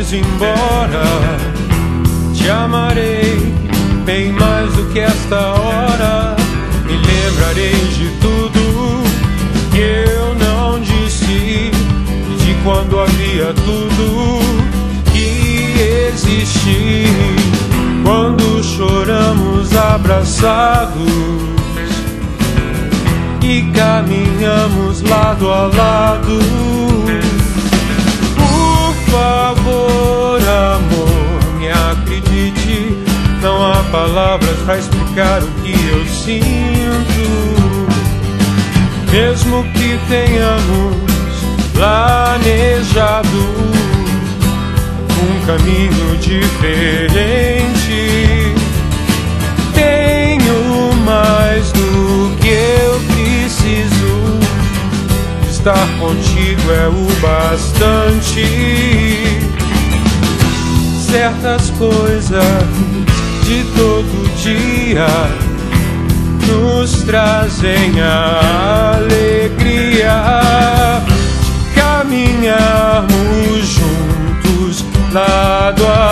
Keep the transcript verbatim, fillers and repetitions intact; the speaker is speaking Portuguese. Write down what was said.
fores embora, te amarei bem mais do que esta hora. Me lembrarei de tudo que eu não disse, de quando havia tudo que existe. Quando choramos abraçados e caminhamos lado a lado. Por favor, amor, me acredite, não há palavras pra explicar o que eu sinto. Mesmo que tenhamos planejado um caminho diferente, tenho mais do que eu preciso. Estar contigo é o bastante. Certas coisas de todo dia nos trazem a alegria de caminharmos juntos lado a